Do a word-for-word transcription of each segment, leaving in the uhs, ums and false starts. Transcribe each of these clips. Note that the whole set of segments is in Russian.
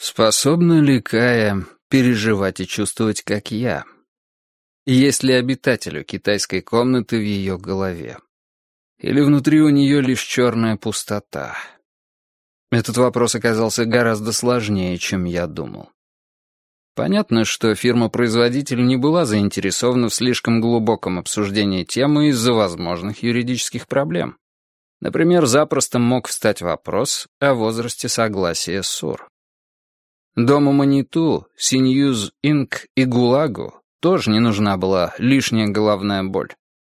Способна ли Кая переживать и чувствовать, как я? Есть ли обитателю китайской комнаты в ее голове? Или внутри у нее лишь черная пустота? Этот вопрос оказался гораздо сложнее, чем я думал. Понятно, что фирма-производитель не была заинтересована в слишком глубоком обсуждении темы из-за возможных юридических проблем. Например, запросто мог встать вопрос о возрасте согласия СУР. Дому Маниту, Синьюз Инк и ГУЛАГу тоже не нужна была лишняя головная боль.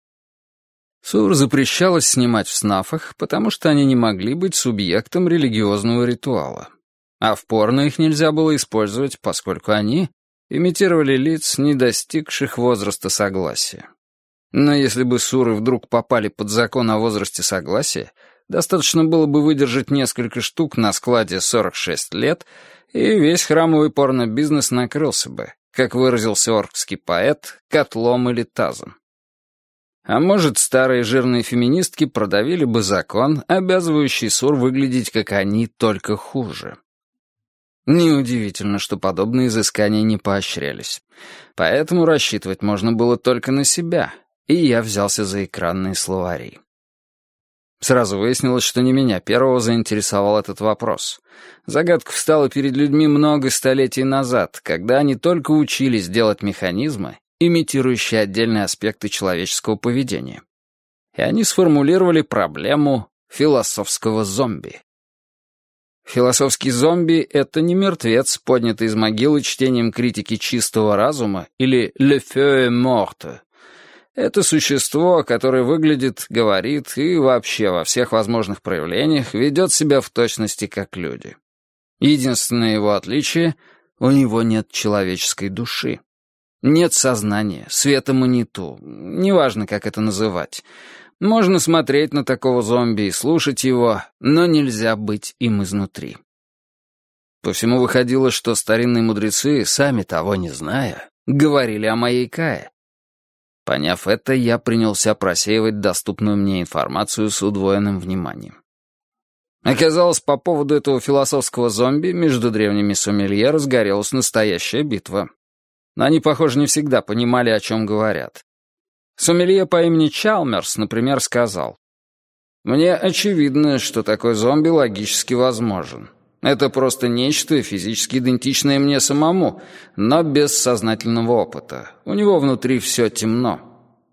СУР запрещалось снимать в снафах, потому что они не могли быть субъектом религиозного ритуала. А в порно их нельзя было использовать, поскольку они имитировали лиц, не достигших возраста согласия. Но если бы СУРы вдруг попали под закон о возрасте согласия, достаточно было бы выдержать несколько штук на складе сорок шесть лет, и весь храмовый порно-бизнес накрылся бы, как выразился оркский поэт, котлом или тазом. А может, старые жирные феминистки продавили бы закон, обязывающий СУР выглядеть как они, только хуже. Неудивительно, что подобные изыскания не поощрялись. Поэтому рассчитывать можно было только на себя, и я взялся за экранные словари. Сразу выяснилось, что не меня первого заинтересовал этот вопрос. Загадка встала перед людьми много столетий назад, когда они только учились делать механизмы, имитирующие отдельные аспекты человеческого поведения. И они сформулировали проблему философского зомби. Философский зомби — это не мертвец, поднятый из могилы чтением критики чистого разума или «le feu est morte». Это существо, которое выглядит, говорит и вообще во всех возможных проявлениях ведет себя в точности как люди. Единственное его отличие — у него нет человеческой души. Нет сознания, света Маниту, неважно, как это называть. Можно смотреть на такого зомби и слушать его, но нельзя быть им изнутри. По всему выходило, что старинные мудрецы, сами того не зная, говорили о моей Кае. Поняв это, я принялся просеивать доступную мне информацию с удвоенным вниманием. Оказалось, по поводу этого философского зомби между древними сомелье разгорелась настоящая битва. Но они, похоже, не всегда понимали, о чем говорят. Сомелье по имени Чалмерс, например, сказал: «Мне очевидно, что такой зомби логически возможен. Это просто нечто физически идентичное мне самому, но без сознательного опыта. У него внутри все темно».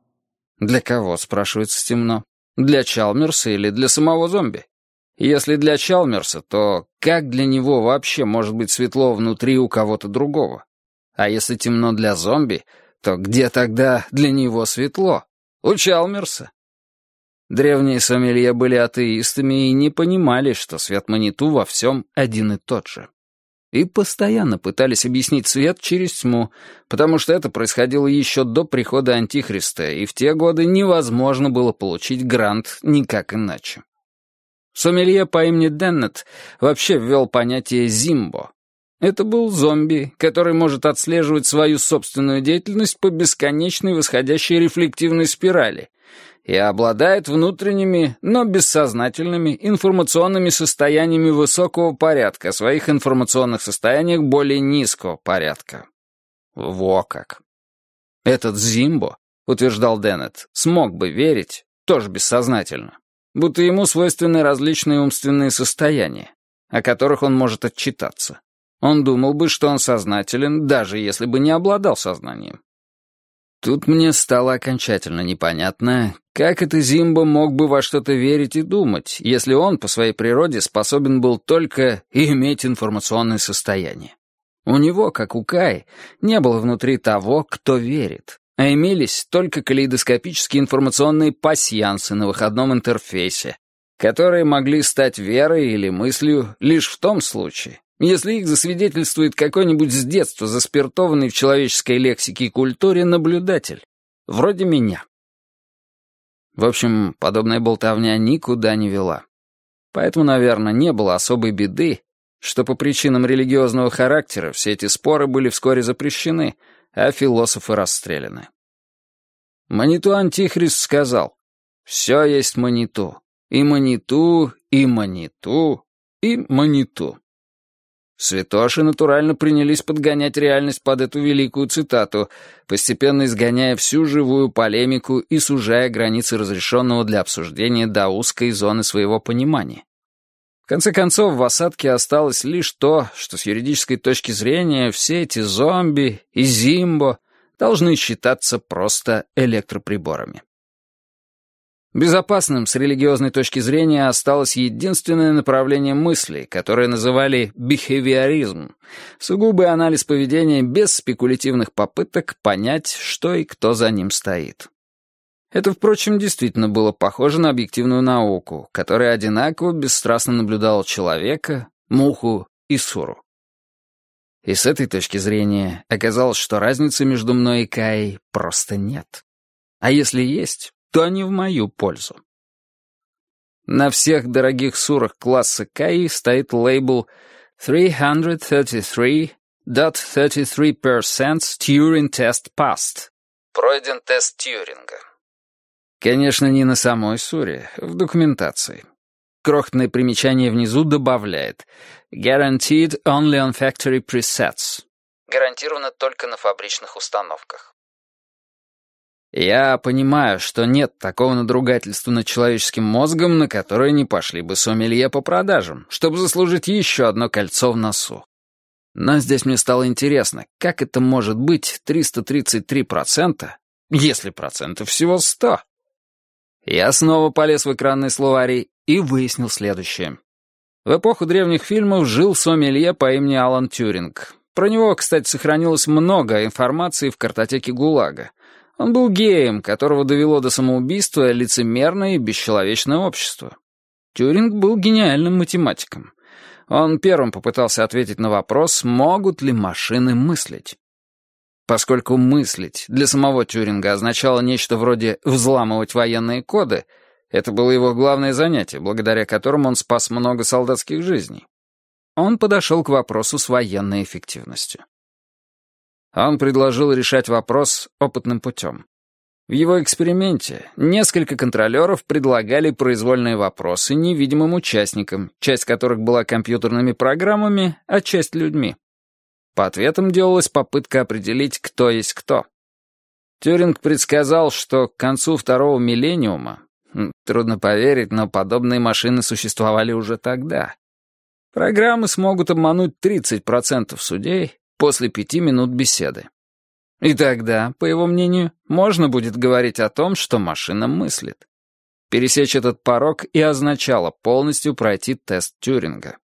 Для кого, спрашивается, темно? Для Чалмерса или для самого зомби? Если для Чалмерса, то как для него вообще может быть светло внутри у кого-то другого? А если темно для зомби, то где тогда для него светло? У Чалмерса. Древние сомелье были атеистами и не понимали, что свет Маниту во всем один и тот же. И постоянно пытались объяснить свет через тьму, потому что это происходило еще до прихода Антихриста, и в те годы невозможно было получить грант никак иначе. Сомелье по имени Деннет вообще ввел понятие «зимбо». Это был зомби, который может отслеживать свою собственную деятельность по бесконечной восходящей рефлективной спирали и обладает внутренними, но бессознательными информационными состояниями высокого порядка, о своих информационных состояниях более низкого порядка. Во как! Этот Зимбо, утверждал Деннет, смог бы верить, тоже бессознательно, будто ему свойственны различные умственные состояния, о которых он может отчитаться. Он думал бы, что он сознателен, даже если бы не обладал сознанием. Тут мне стало окончательно непонятно, как это Зимбо мог бы во что-то верить и думать, если он по своей природе способен был только иметь информационное состояние. У него, как у Каи, не было внутри того, кто верит, а имелись только калейдоскопические информационные пасьянсы на выходном интерфейсе, которые могли стать верой или мыслью лишь в том случае, если их засвидетельствует какой-нибудь с детства заспиртованный в человеческой лексике и культуре наблюдатель, вроде меня. В общем, подобная болтовня никуда не вела. Поэтому, наверное, не было особой беды, что по причинам религиозного характера все эти споры были вскоре запрещены, а философы расстреляны. Маниту Антихрист сказал: «Все есть Маниту, и Маниту, и Маниту, и Маниту». Святоши натурально принялись подгонять реальность под эту великую цитату, постепенно изгоняя всю живую полемику и сужая границы разрешенного для обсуждения до узкой зоны своего понимания. В конце концов, в осадке осталось лишь то, что с юридической точки зрения все эти зомби и зимбо должны считаться просто электроприборами. Безопасным с религиозной точки зрения осталось единственное направление мысли, которое называли бихевиоризм, сугубый анализ поведения без спекулятивных попыток понять, что и кто за ним стоит. Это, впрочем, действительно было похоже на объективную науку, которая одинаково бесстрастно наблюдала человека, муху и суру. И с этой точки зрения оказалось, что разницы между мной и Каей просто нет. А если есть, то они в мою пользу. На всех дорогих сурах класса Каи стоит лейбл триста тридцать три целых тридцать три процента Turing Test Passed. Пройден тест Тьюринга. Конечно, не на самой суре, в документации. Крохотное примечание внизу добавляет «Guaranteed only on factory presets». Гарантированно только на фабричных установках. Я понимаю, что нет такого надругательства над человеческим мозгом, на которое не пошли бы сомелье по продажам, чтобы заслужить еще одно кольцо в носу. Но здесь мне стало интересно, как это может быть триста тридцать три процента, если процентов всего сто? Я снова полез в экранный словарий и выяснил следующее. В эпоху древних фильмов жил сомелье по имени Алан Тьюринг. Про него, кстати, сохранилось много информации в картотеке ГУЛАГа. Он был геем, которого довело до самоубийства лицемерное и бесчеловечное общество. Тьюринг был гениальным математиком. Он первым попытался ответить на вопрос, могут ли машины мыслить. Поскольку мыслить для самого Тьюринга означало нечто вроде «взламывать военные коды», это было его главное занятие, благодаря которому он спас много солдатских жизней. Он подошел к вопросу с военной эффективностью. Он предложил решать вопрос опытным путем. В его эксперименте несколько контролеров предлагали произвольные вопросы невидимым участникам, часть которых была компьютерными программами, а часть — людьми. По ответам делалась попытка определить, кто есть кто. Тьюринг предсказал, что к концу второго миллениума, трудно поверить, но подобные машины существовали уже тогда, программы смогут обмануть тридцать процентов судей после пяти минут беседы. И тогда, по его мнению, можно будет говорить о том, что машина мыслит. Пересечь этот порог и означало полностью пройти тест Тьюринга.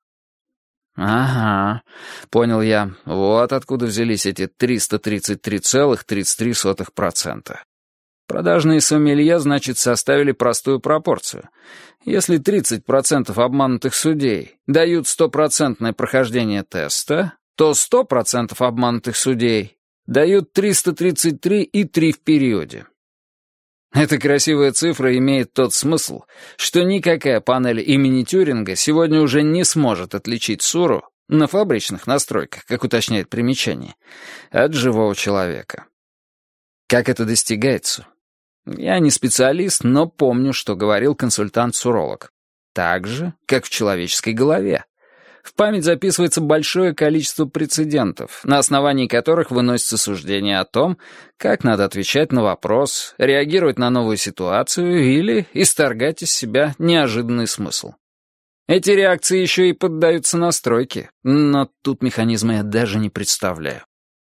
«Ага», — понял я, — вот откуда взялись эти триста тридцать три целых тридцать три сотых процента. Продажные сомелье, значит, составили простую пропорцию. Если тридцать процентов обманутых судей дают стопроцентное прохождение теста, то сто процентов обманутых судей дают триста тридцать три и три в периоде. Эта красивая цифра имеет тот смысл, что никакая панель имени Тьюринга сегодня уже не сможет отличить суру на фабричных настройках, как уточняет примечание, от живого человека. Как это достигается? Я не специалист, но помню, что говорил консультант-суролог. Так же, как в человеческой голове. В память записывается большое количество прецедентов, на основании которых выносится суждение о том, как надо отвечать на вопрос, реагировать на новую ситуацию или исторгать из себя неожиданный смысл. Эти реакции еще и поддаются настройке, но тут механизма я даже не представляю.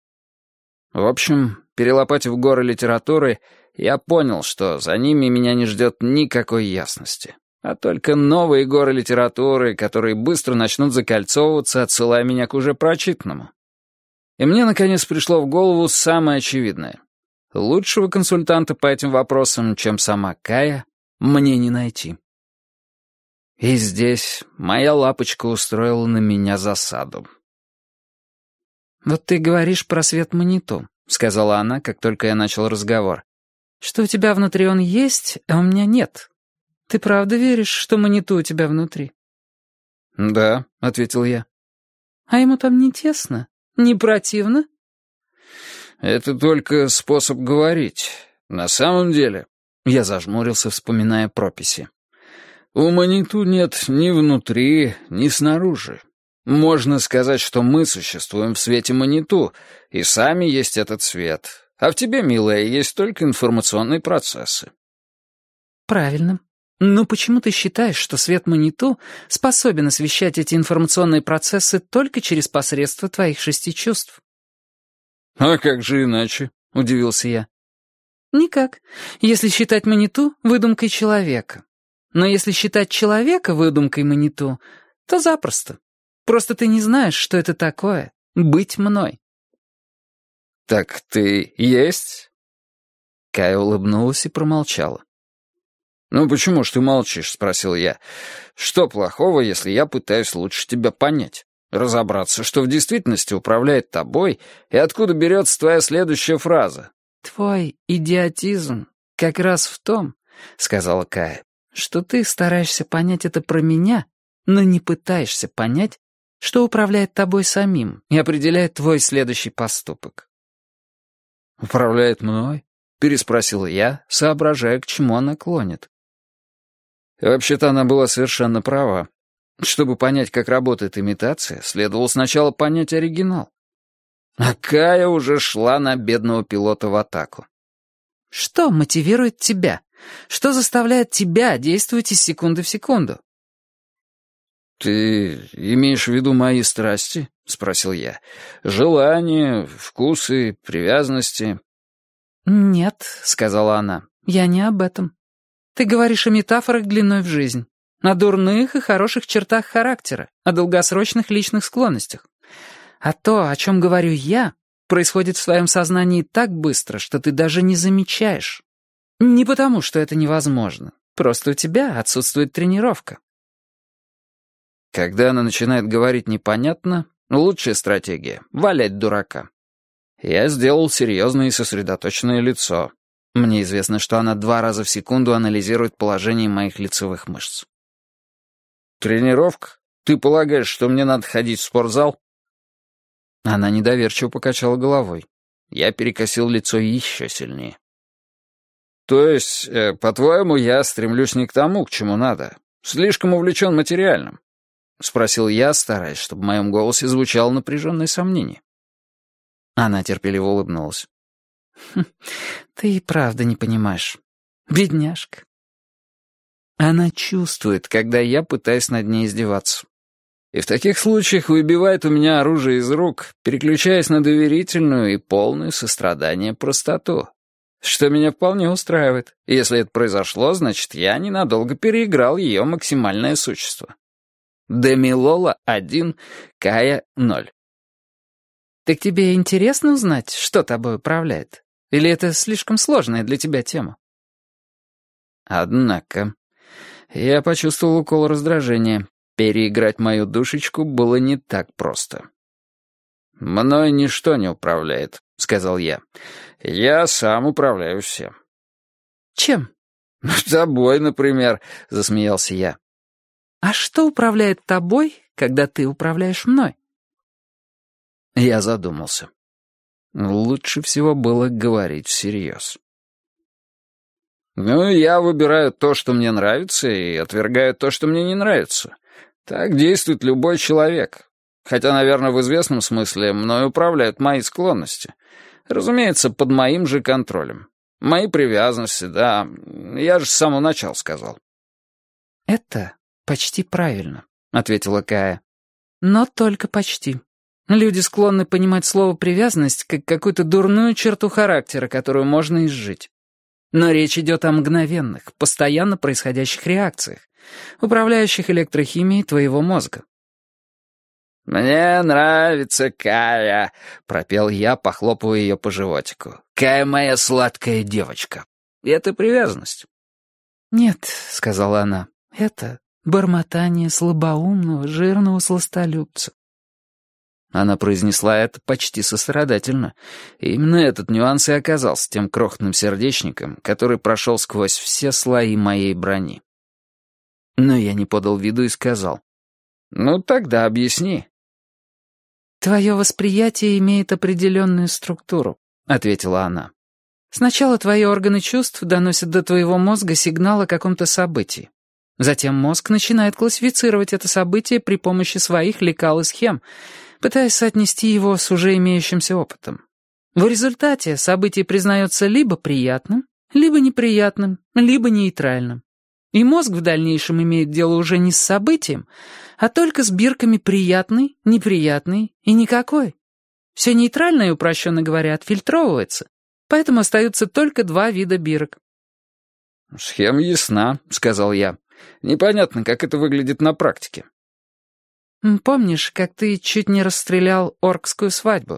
В общем, перелопатив горы литературы, я понял, что за ними меня не ждет никакой ясности. А только новые горы литературы, которые быстро начнут закольцовываться, отсылая меня к уже прочитанному. И мне, наконец, пришло в голову самое очевидное. Лучшего консультанта по этим вопросам, чем сама Кая, мне не найти. И здесь моя лапочка устроила на меня засаду. «Вот ты говоришь про свет Маниту», — сказала она, как только я начал разговор. «Что у тебя внутри он есть, а у меня нет. Ты правда веришь, что Маниту у тебя внутри?» «Да», — ответил я. «А ему там не тесно? Не противно?» «Это только способ говорить. На самом деле...» Я зажмурился, вспоминая прописи. «У Маниту нет ни внутри, ни снаружи. Можно сказать, что мы существуем в свете Маниту, и сами есть этот свет. А в тебе, милая, есть только информационные процессы». «Правильно. Но почему ты считаешь, что свет Маниту способен освещать эти информационные процессы только через посредство твоих шести чувств?» «А как же иначе?» — удивился я. «Никак, если считать Маниту выдумкой человека. Но если считать человека выдумкой Маниту, то запросто. Просто ты не знаешь, что это такое — быть мной». «Так ты есть?» Кая улыбнулась и промолчала. «Ну почему ж ты молчишь?» — спросил я. «Что плохого, если я пытаюсь лучше тебя понять? Разобраться, что в действительности управляет тобой, и откуда берется твоя следующая фраза?» «Твой идиотизм как раз в том, — сказала Кая, — что ты стараешься понять это про меня, но не пытаешься понять, что управляет тобой самим и определяет твой следующий поступок». «Управляет мной?» — переспросил я, соображая, к чему она клонит. Вообще-то она была совершенно права. Чтобы понять, как работает имитация, следовало сначала понять оригинал. А Кая уже шла на бедного пилота в атаку. «Что мотивирует тебя? Что заставляет тебя действовать из секунды в секунду?» «Ты имеешь в виду мои страсти?» — спросил я. «Желания, вкусы, привязанности?» «Нет», — сказала она, — «я не об этом. Ты говоришь о метафорах длиной в жизнь, о дурных и хороших чертах характера, о долгосрочных личных склонностях. А то, о чем говорю я, происходит в твоем сознании так быстро, что ты даже не замечаешь. Не потому, что это невозможно, просто у тебя отсутствует тренировка». Когда она начинает говорить непонятно, лучшая стратегия — валять дурака. Я сделал серьезное и сосредоточенное лицо. Мне известно, что она два раза в секунду анализирует положение моих лицевых мышц. «Тренировка? Ты полагаешь, что мне надо ходить в спортзал?» Она недоверчиво покачала головой. Я перекосил лицо еще сильнее. «То есть, э, по-твоему, я стремлюсь не к тому, к чему надо? Слишком увлечен материальным?» — спросил я, стараясь, чтобы в моем голосе звучало напряженное сомнение. Она терпеливо улыбнулась. «Хм, ты и правда не понимаешь. Бедняжка». Она чувствует, когда я пытаюсь над ней издеваться. И в таких случаях выбивает у меня оружие из рук, переключаясь на доверительную и полную сострадания простоту. Что меня вполне устраивает. И если это произошло, значит, я ненадолго переиграл ее максимальное существо. Демилола один, Кая ноль. «Так тебе интересно узнать, что тобой управляет? Или это слишком сложная для тебя тема?» Однако, я почувствовал укол раздражения. Переиграть мою душечку было не так просто. «Мной ничто не управляет», — сказал я. «Я сам управляю всем». «Чем?» «Тобой, например», — засмеялся я. «А что управляет тобой, когда ты управляешь мной?» Я задумался. Лучше всего было говорить всерьез. «Ну, я выбираю то, что мне нравится, и отвергаю то, что мне не нравится. Так действует любой человек. Хотя, наверное, в известном смысле мной управляют мои склонности. Разумеется, под моим же контролем. Мои привязанности, да, я же с самого начала сказал». «Это почти правильно», — ответила Кая. «Но только почти. Люди склонны понимать слово «привязанность» как какую-то дурную черту характера, которую можно изжить. Но речь идет о мгновенных, постоянно происходящих реакциях, управляющих электрохимией твоего мозга». «Мне нравится Кая», — пропел я, похлопывая ее по животику. «Кая моя сладкая девочка. И это привязанность». «Нет», — сказала она, — «это бормотание слабоумного, жирного сластолюбца». Она произнесла это почти сострадательно. И именно этот нюанс и оказался тем крохотным сердечником, который прошел сквозь все слои моей брони. Но я не подал виду и сказал: «Ну, тогда объясни». «Твое восприятие имеет определенную структуру», — ответила она. «Сначала твои органы чувств доносят до твоего мозга сигнал о каком-то событии. Затем мозг начинает классифицировать это событие при помощи своих лекал и схем, пытаясь соотнести его с уже имеющимся опытом. В результате событие признается либо приятным, либо неприятным, либо нейтральным. И мозг в дальнейшем имеет дело уже не с событием, а только с бирками «приятный», «неприятный» и «никакой». Все нейтральное, упрощенно говоря, отфильтровывается, поэтому остаются только два вида бирок. «Схема ясна», — сказал я. «Непонятно, как это выглядит на практике». «Помнишь, как ты чуть не расстрелял оркскую свадьбу?»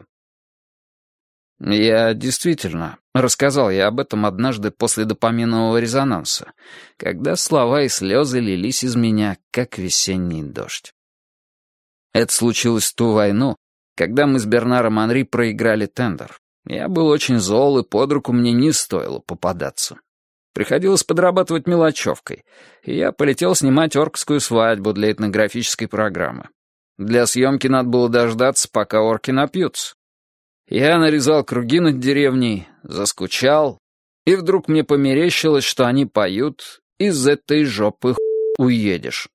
Я действительно рассказал я об этом однажды после допаминового резонанса, когда слова и слезы лились из меня, как весенний дождь. Это случилось в ту войну, когда мы с Бернаром Анри проиграли тендер. Я был очень зол, и под руку мне не стоило попадаться. Приходилось подрабатывать мелочевкой, и я полетел снимать оркскую свадьбу для этнографической программы. Для съемки надо было дождаться, пока орки напьются. Я нарезал круги над деревней, заскучал, и вдруг мне померещилось, что они поют «Из этой жопы уедешь».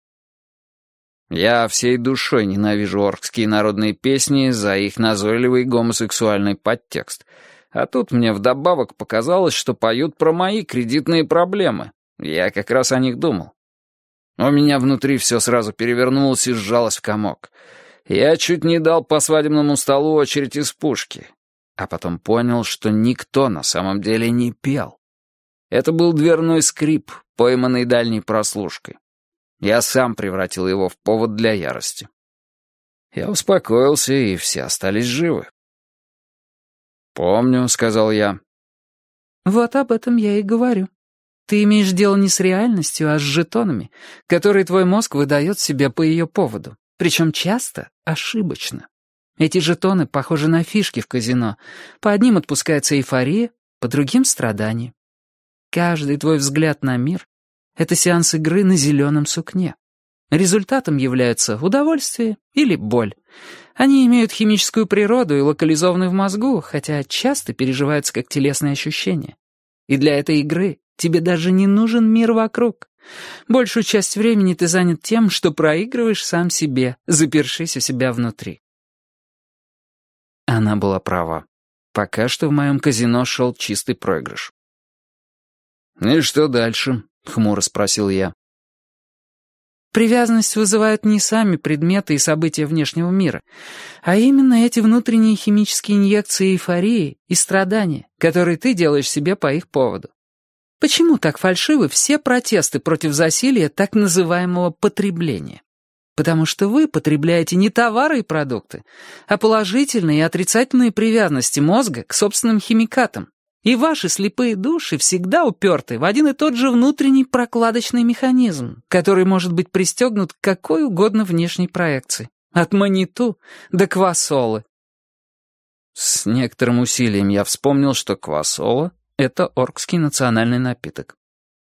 Я всей душой ненавижу оркские народные песни за их назойливый гомосексуальный подтекст. А тут мне вдобавок показалось, что поют про мои кредитные проблемы. Я как раз о них думал. У меня внутри все сразу перевернулось и сжалось в комок. Я чуть не дал по свадебному столу очередь из пушки. А потом понял, что никто на самом деле не пел. Это был дверной скрип, пойманный дальней прослушкой. Я сам превратил его в повод для ярости. Я успокоился, и все остались живы. «Помню», — сказал я. «Вот об этом я и говорю. Ты имеешь дело не с реальностью, а с жетонами, которые твой мозг выдает себе по ее поводу. Причем часто ошибочно. Эти жетоны похожи на фишки в казино. По одним отпускается эйфория, по другим — страдание. Каждый твой взгляд на мир — это сеанс игры на зеленом сукне. Результатом являются удовольствие или боль. Они имеют химическую природу и локализованы в мозгу, хотя часто переживаются как телесные ощущения. И для этой игры тебе даже не нужен мир вокруг. Большую часть времени ты занят тем, что проигрываешь сам себе, запершись у себя внутри». Она была права. Пока что в моем казино шел чистый проигрыш. «И что дальше?» — хмуро спросил я. Привязанность вызывают не сами предметы и события внешнего мира, а именно эти внутренние химические инъекции эйфории и страдания, которые ты делаешь себе по их поводу. Почему так фальшивы все протесты против засилья так называемого потребления? Потому что вы потребляете не товары и продукты, а положительные и отрицательные привязанности мозга к собственным химикатам. И ваши слепые души всегда уперты в один и тот же внутренний прокладочный механизм, который может быть пристегнут к какой угодно внешней проекции. От маниту до квасолы. С некоторым усилием я вспомнил, что квасола — это оркский национальный напиток.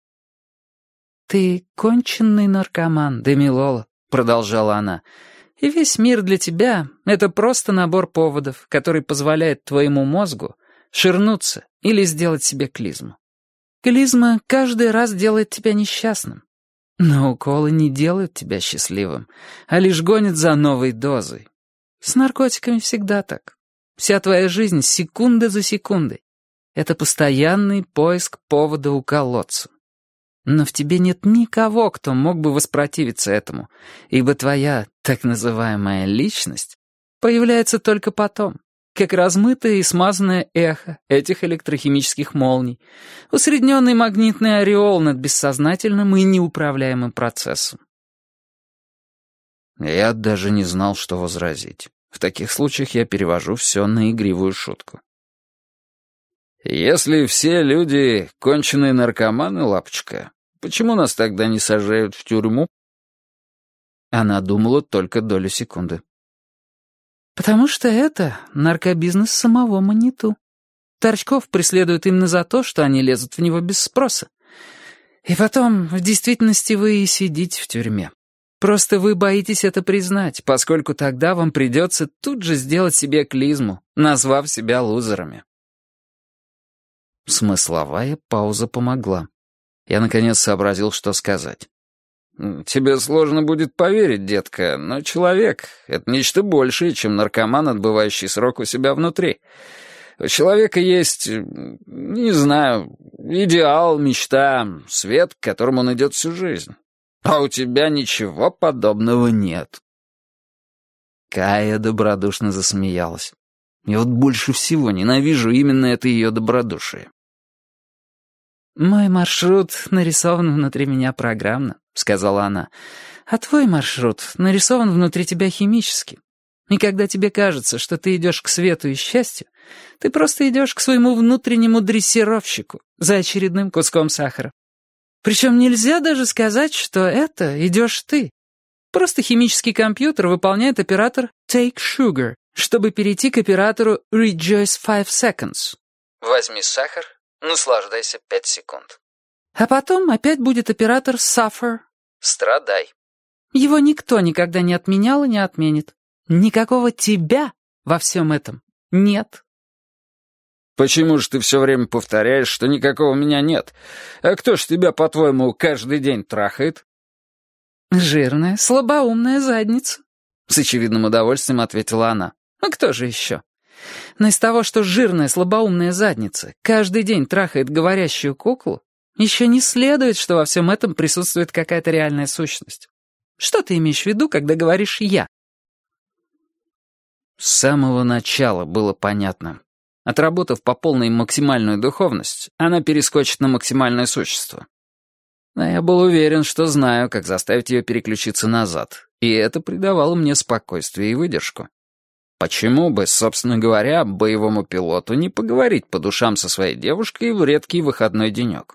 «Ты конченный наркоман, Демилола», — продолжала она, «и весь мир для тебя — это просто набор поводов, который позволяет твоему мозгу ширнуться или сделать себе клизму. Клизма каждый раз делает тебя несчастным. Но уколы не делают тебя счастливым, а лишь гонят за новой дозой. С наркотиками всегда так. Вся твоя жизнь секунда за секундой. Это постоянный поиск повода уколоться. Но в тебе нет никого, кто мог бы воспротивиться этому, ибо твоя так называемая личность появляется только потом, как размытое и смазанное эхо этих электрохимических молний, усредненный магнитный ореол над бессознательным и неуправляемым процессом. Я даже не знал, что возразить. В таких случаях я перевожу все на игривую шутку. «Если все люди конченые наркоманы, лапочка, почему нас тогда не сажают в тюрьму?» Она думала только долю секунды. «Потому что это наркобизнес самого маниту. Торчков преследуют именно за то, что они лезут в него без спроса. И потом, в действительности, вы и сидите в тюрьме. Просто вы боитесь это признать, поскольку тогда вам придется тут же сделать себе клизму, назвав себя лузерами». Смысловая пауза помогла. Я, наконец, сообразил, что сказать. Тебе сложно будет поверить, детка, но человек — это нечто большее, чем наркоман, отбывающий срок у себя внутри. У человека есть, не знаю, идеал, мечта, свет, к которому он идет всю жизнь. А у тебя ничего подобного нет». Кая добродушно засмеялась. Я вот больше всего ненавижу именно это ее добродушие. «Мой маршрут нарисован внутри меня программно», — сказала она. «А твой маршрут нарисован внутри тебя химически. И когда тебе кажется, что ты идешь к свету и счастью, ты просто идешь к своему внутреннему дрессировщику за очередным куском сахара. Причем нельзя даже сказать, что это идешь ты. Просто химический компьютер выполняет оператор Take Sugar, чтобы перейти к оператору Rejoice five seconds. Возьми сахар, наслаждайся пять секунд. А потом опять будет оператор Suffer. Страдай. Его никто никогда не отменял и не отменит. Никакого тебя во всем этом нет. Почему же ты все время повторяешь, что никакого меня нет? А кто ж тебя, по-твоему, каждый день трахает? Жирная, слабоумная задница. С очевидным удовольствием ответила она. А кто же еще? Но из того, что жирная, слабоумная задница каждый день трахает говорящую куклу, еще не следует, что во всем этом присутствует какая-то реальная сущность. Что ты имеешь в виду, когда говоришь «я»? С самого начала было понятно. Отработав по полной максимальную духовность, она перескочит на максимальное существо. Но я был уверен, что знаю, как заставить ее переключиться назад, и это придавало мне спокойствие и выдержку. Почему бы, собственно говоря, боевому пилоту не поговорить по душам со своей девушкой в редкий выходной денек?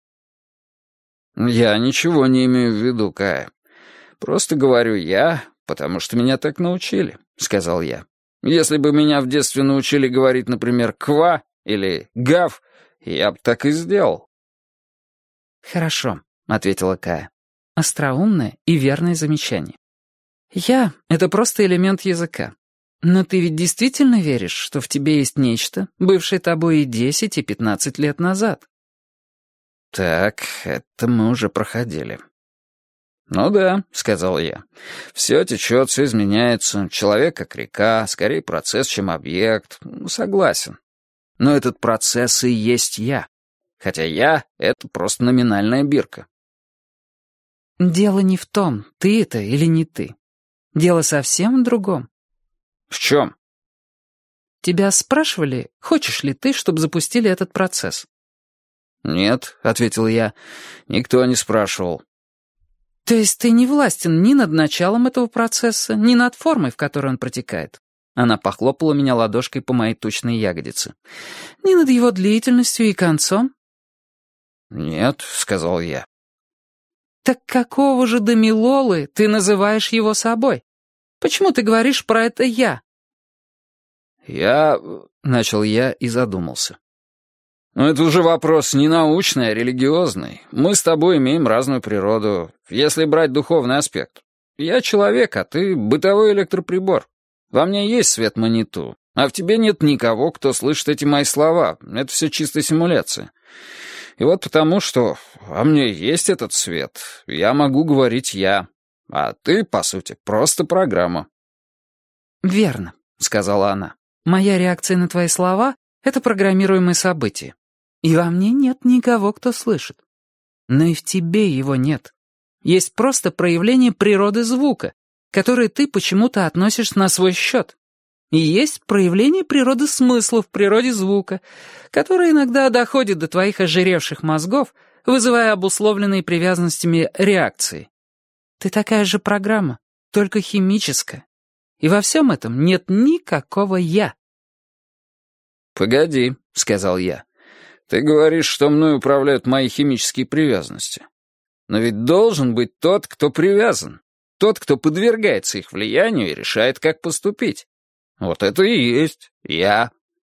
«Я ничего не имею в виду, Кая. Просто говорю «я», потому что меня так научили», — сказал я. «Если бы меня в детстве научили говорить, например, «ква» или «гав», я бы так и сделал». «Хорошо», — ответила Кая. «Остроумное и верное замечание. «Я» — это просто элемент языка. Но ты ведь действительно веришь, что в тебе есть нечто, бывшее тобой и десять, и пятнадцать лет назад?» «Так, это мы уже проходили». «Ну да», — сказал я. «Все течет, все изменяется. Человек как река, скорее процесс, чем объект. Согласен. Но этот процесс и есть я. Хотя я — это просто номинальная бирка». «Дело не в том, ты это или не ты. Дело совсем в другом». «В чем?» «Тебя спрашивали, хочешь ли ты, чтобы запустили этот процесс?» «Нет», — ответил я, — «никто не спрашивал». «То есть ты не властен ни над началом этого процесса, ни над формой, в которой он протекает?» Она похлопала меня ладошкой по моей тучной ягодице. «Ни над его длительностью и концом?» «Нет», — сказал я. «Так какого же Дамилолы ты называешь его собой? Почему ты говоришь про это «я»?» «Я...» — начал я и задумался. «Ну, это уже вопрос не научный, а религиозный. Мы с тобой имеем разную природу, если брать духовный аспект. Я человек, а ты бытовой электроприбор. Во мне есть свет Маниту, а в тебе нет никого, кто слышит эти мои слова. Это все чистая симуляция. И вот потому, что во мне есть этот свет, я могу говорить «я», а ты, по сути, просто программа». «Верно», — сказала она. «Моя реакция на твои слова — это программируемое событие. И во мне нет никого, кто слышит. Но и в тебе его нет. Есть просто проявление природы звука, которое ты почему-то относишь на свой счет. И есть проявление природы смысла в природе звука, которое иногда доходит до твоих ожиревших мозгов, вызывая обусловленные привязанностями реакции. Ты такая же программа, только химическая. И во всем этом нет никакого «я». «Погоди», — сказал я. «Ты говоришь, что мной управляют мои химические привязанности. Но ведь должен быть тот, кто привязан. Тот, кто подвергается их влиянию и решает, как поступить. Вот это и есть я».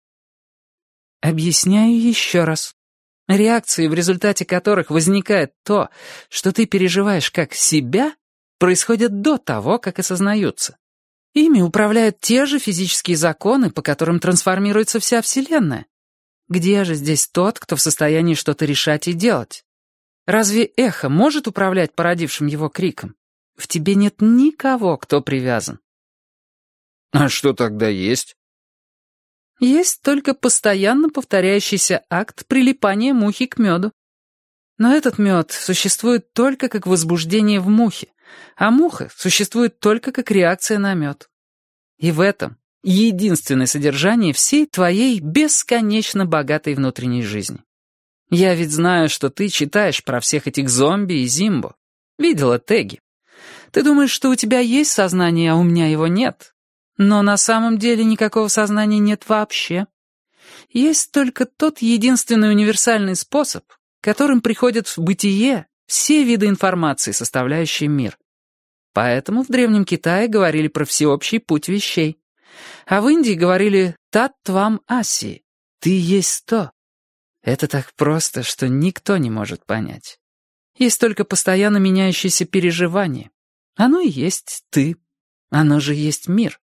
Объясняю еще раз. Реакции, в результате которых возникает то, что ты переживаешь как себя, происходят до того, как осознаются. Ими управляют те же физические законы, по которым трансформируется вся Вселенная. Где же здесь тот, кто в состоянии что-то решать и делать? Разве эхо может управлять породившим его криком? В тебе нет никого, кто привязан. А что тогда есть? Есть только постоянно повторяющийся акт прилипания мухи к меду. Но этот мед существует только как возбуждение в мухе, а муха существует только как реакция на мед. И в этом единственное содержание всей твоей бесконечно богатой внутренней жизни. Я ведь знаю, что ты читаешь про всех этих зомби и зимбо. Видела теги. Ты думаешь, что у тебя есть сознание, а у меня его нет. Но на самом деле никакого сознания нет вообще. Есть только тот единственный универсальный способ, которым приходят в бытие все виды информации, составляющие мир. Поэтому в Древнем Китае говорили про всеобщий путь вещей. А в Индии говорили «тат твам аси» — «ты есть то». Это так просто, что никто не может понять. Есть только постоянно меняющееся переживание. Оно и есть ты. Оно же есть мир.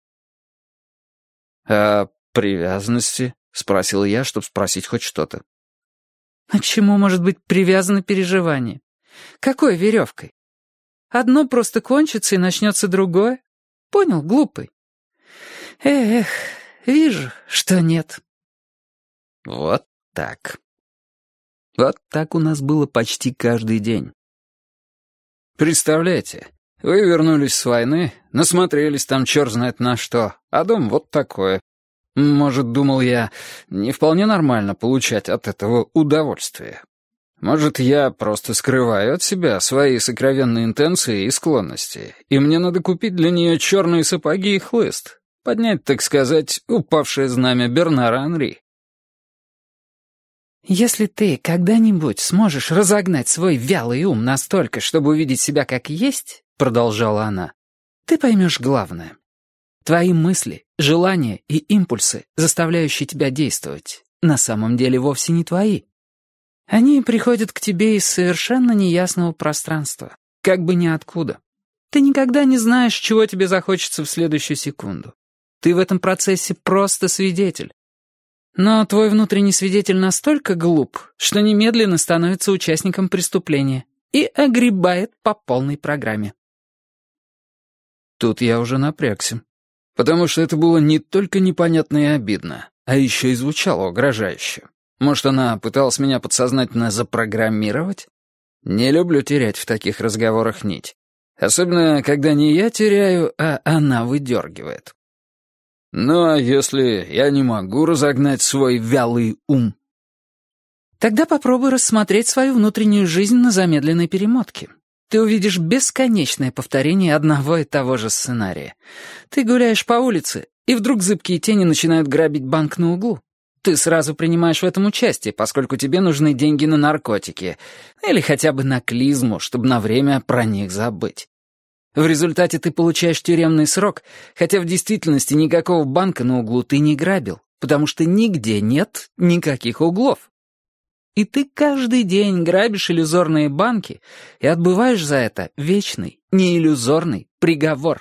«А привязанности?» — спросил я, чтобы спросить хоть что-то. А к чему может быть привязано переживание? Какой веревкой? Одно просто кончится и начнется другое. Понял, глупый? Эх, вижу, что нет. Вот так. Вот так у нас было почти каждый день. Представляете, вы вернулись с войны, насмотрелись там черт знает на что, а дом вот такое. Может, думал я, не вполне нормально получать от этого удовольствие. Может, я просто скрываю от себя свои сокровенные интенции и склонности, и мне надо купить для нее черные сапоги и хлыст, поднять, так сказать, упавшее знамя Бернара Анри. Если ты когда-нибудь сможешь разогнать свой вялый ум настолько, чтобы увидеть себя как есть, продолжала она, ты поймешь главное. Твои мысли, желания и импульсы, заставляющие тебя действовать, на самом деле вовсе не твои. Они приходят к тебе из совершенно неясного пространства, как бы ниоткуда. Ты никогда не знаешь, чего тебе захочется в следующую секунду. Ты в этом процессе просто свидетель. Но твой внутренний свидетель настолько глуп, что немедленно становится участником преступления и огребает по полной программе. Тут я уже напрягся, потому что это было не только непонятно и обидно, а еще и звучало угрожающе. Может, она пыталась меня подсознательно запрограммировать? Не люблю терять в таких разговорах нить. Особенно, когда не я теряю, а она выдергивает. Ну, а если я не могу разогнать свой вялый ум? Тогда попробуй рассмотреть свою внутреннюю жизнь на замедленной перемотке. Ты увидишь бесконечное повторение одного и того же сценария. Ты гуляешь по улице, и вдруг зыбкие тени начинают грабить банк на углу. Ты сразу принимаешь в этом участие, поскольку тебе нужны деньги на наркотики или хотя бы на клизму, чтобы на время про них забыть. В результате ты получаешь тюремный срок, хотя в действительности никакого банка на углу ты не грабил, потому что нигде нет никаких углов. И ты каждый день грабишь иллюзорные банки и отбываешь за это вечный, неиллюзорный приговор.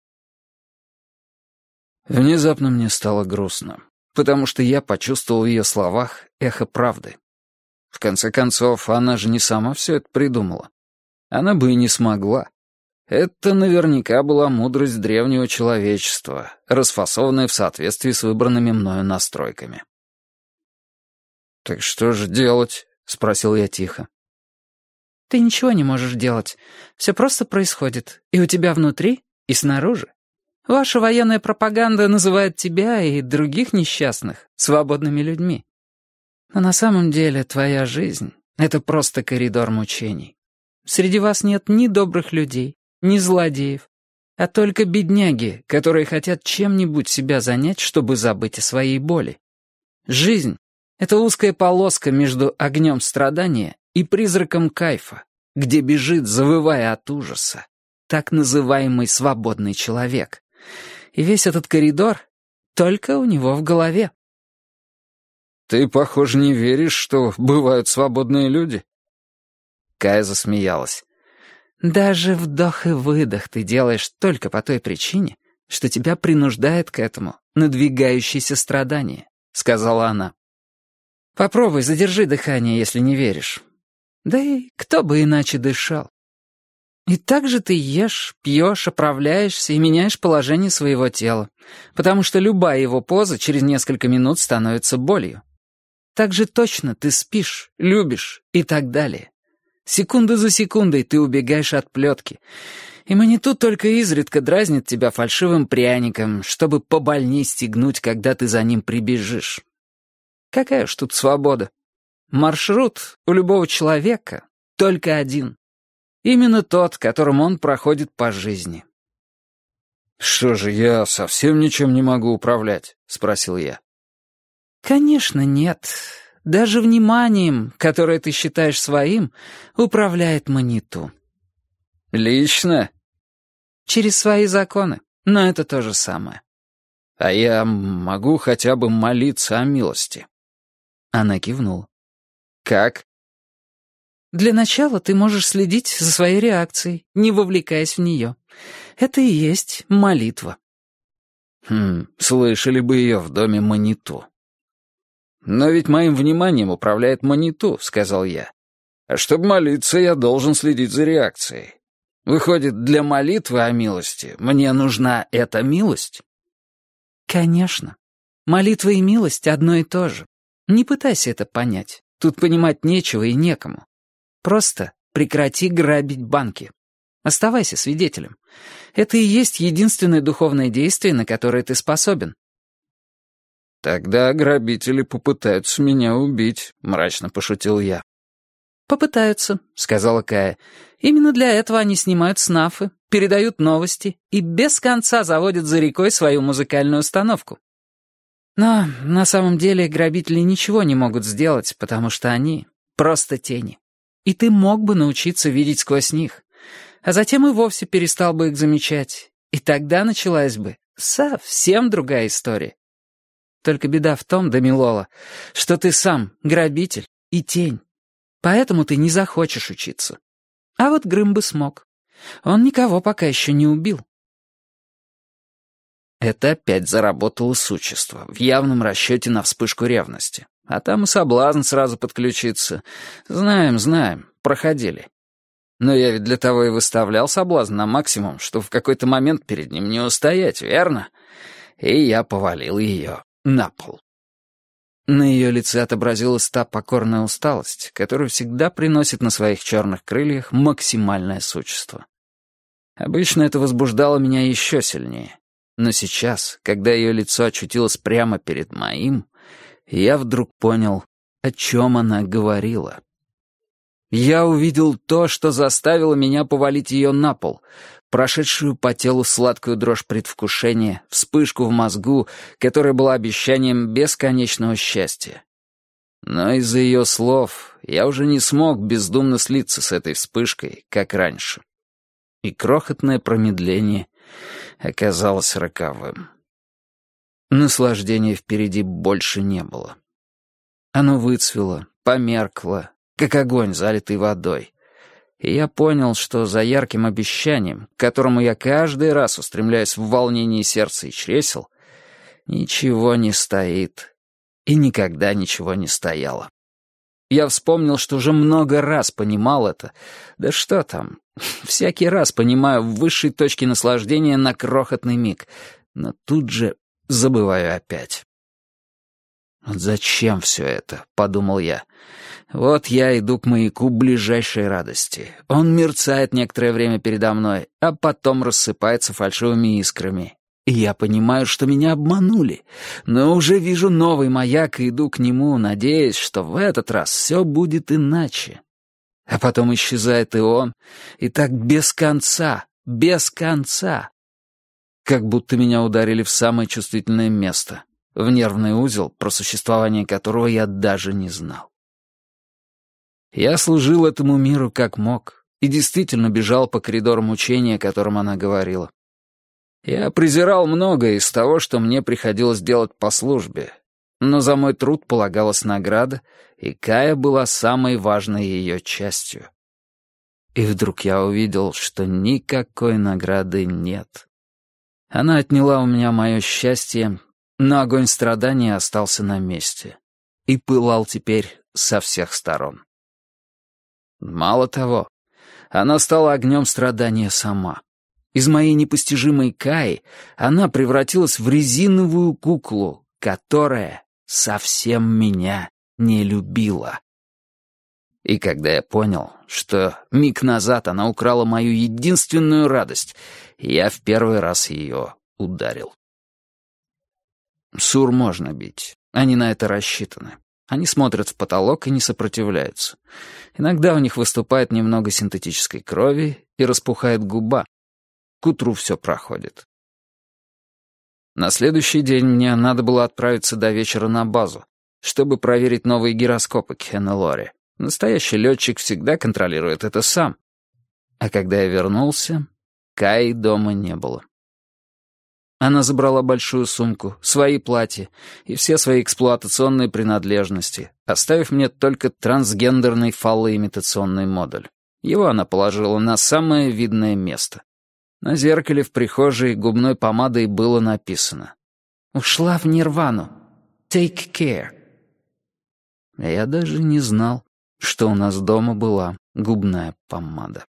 Внезапно мне стало грустно, потому что я почувствовал в ее словах эхо правды. В конце концов, она же не сама все это придумала. Она бы и не смогла. Это наверняка была мудрость древнего человечества, расфасованная в соответствии с выбранными мною настройками. «Так что же делать?» — спросил я тихо. «Ты ничего не можешь делать. Все просто происходит. И у тебя внутри, и снаружи. Ваша военная пропаганда называет тебя и других несчастных свободными людьми. Но на самом деле твоя жизнь — это просто коридор мучений. Среди вас нет ни добрых людей, ни злодеев, а только бедняги, которые хотят чем-нибудь себя занять, чтобы забыть о своей боли. Жизнь — это узкая полоска между огнем страдания и призраком кайфа, где бежит, завывая от ужаса, так называемый свободный человек. И весь этот коридор только у него в голове. «Ты, похоже, не веришь, что бывают свободные люди?» Кая засмеялась. «Даже вдох и выдох ты делаешь только по той причине, что тебя принуждает к этому надвигающееся страдание», — сказала она. «Попробуй, задержи дыхание, если не веришь. Да и кто бы иначе дышал? И так же ты ешь, пьешь, оправляешься и меняешь положение своего тела, потому что любая его поза через несколько минут становится болью. Так же точно ты спишь, любишь и так далее. Секунду за секундой ты убегаешь от плетки, и Маниту только изредка дразнит тебя фальшивым пряником, чтобы побольней стегнуть, когда ты за ним прибежишь. Какая ж тут свобода? Маршрут у любого человека только один. Именно тот, которым он проходит по жизни. «Что же, я совсем ничем не могу управлять?» — спросил я. Конечно, нет. Даже вниманием, которое ты считаешь своим, управляет Маниту. «Лично?» Через свои законы, но это то же самое. «А я могу хотя бы молиться о милости?» Она кивнула. «Как?» Для начала ты можешь следить за своей реакцией, не вовлекаясь в нее. Это и есть молитва. Хм, слышали бы ее в доме Маниту. «Но ведь моим вниманием управляет Маниту», — сказал я. «А чтобы молиться, я должен следить за реакцией. Выходит, для молитвы о милости мне нужна эта милость?» Конечно. Молитва и милость одно и то же. Не пытайся это понять. Тут понимать нечего и некому. Просто прекрати грабить банки. Оставайся свидетелем. Это и есть единственное духовное действие, на которое ты способен. «Тогда грабители попытаются меня убить», — мрачно пошутил я. «Попытаются», — сказала Кая. «Именно для этого они снимают снафы, передают новости и без конца заводят за рекой свою музыкальную установку. Но на самом деле грабители ничего не могут сделать, потому что они просто тени. И ты мог бы научиться видеть сквозь них, а затем и вовсе перестал бы их замечать. И тогда началась бы совсем другая история. Только беда в том, Дамилола, что ты сам грабитель и тень. Поэтому ты не захочешь учиться. А вот Грым бы смог. Он никого пока еще не убил». Это опять заработало существо, в явном расчете на вспышку ревности. А там и соблазн сразу подключиться. Знаем, знаем, проходили. Но я ведь для того и выставлял соблазн на максимум, чтобы в какой-то момент перед ним не устоять, верно? И я повалил ее на пол. На ее лице отобразилась та покорная усталость, которую всегда приносит на своих черных крыльях максимальное существо. Обычно это возбуждало меня еще сильнее. Но сейчас, когда ее лицо очутилось прямо перед моим, я вдруг понял, о чем она говорила. Я увидел то, что заставило меня повалить ее на пол, прошедшую по телу сладкую дрожь предвкушения, вспышку в мозгу, которая была обещанием бесконечного счастья. Но из-за ее слов я уже не смог бездумно слиться с этой вспышкой, как раньше. И крохотное промедление оказалось роковым. Наслаждения впереди больше не было. Оно выцвело, померкло, как огонь, залитый водой. И я понял, что за ярким обещанием, к которому я каждый раз устремляюсь в волнении сердца и чресел, ничего не стоит. И никогда ничего не стояло. Я вспомнил, что уже много раз понимал это. Да что там, всякий раз понимаю в высшей точке наслаждения на крохотный миг, но тут же забываю опять. «Вот зачем все это?» — подумал я. «Вот я иду к маяку ближайшей радости. Он мерцает некоторое время передо мной, а потом рассыпается фальшивыми искрами. И я понимаю, что меня обманули, но уже вижу новый маяк и иду к нему, надеясь, что в этот раз все будет иначе. А потом исчезает и он, и так без конца, без конца. Как будто меня ударили в самое чувствительное место, в нервный узел, про существование которого я даже не знал. Я служил этому миру как мог и действительно бежал по коридорам учения, о котором она говорила. Я презирал многое из того, что мне приходилось делать по службе, но за мой труд полагалась награда, и Кая была самой важной ее частью. И вдруг я увидел, что никакой награды нет. Она отняла у меня мое счастье, но огонь страдания остался на месте и пылал теперь со всех сторон. Мало того, она стала огнем страдания сама. Из моей непостижимой Каи она превратилась в резиновую куклу, которая совсем меня не любила. И когда я понял, что миг назад она украла мою единственную радость, я в первый раз ее ударил. Сур можно бить, они на это рассчитаны. Они смотрят в потолок и не сопротивляются. Иногда у них выступает немного синтетической крови и распухает губа. К утру все проходит. На следующий день мне надо было отправиться до вечера на базу, чтобы проверить новые гироскопы Кхенелори. Настоящий летчик всегда контролирует это сам. А когда я вернулся, Каи дома не было. Она забрала большую сумку, свои платья и все свои эксплуатационные принадлежности, оставив мне только трансгендерный фаллоимитационный модуль. Его она положила на самое видное место. На зеркале в прихожей губной помадой было написано: «Ушла в нирвану. Take care». Я даже не знал, что у нас дома была губная помада.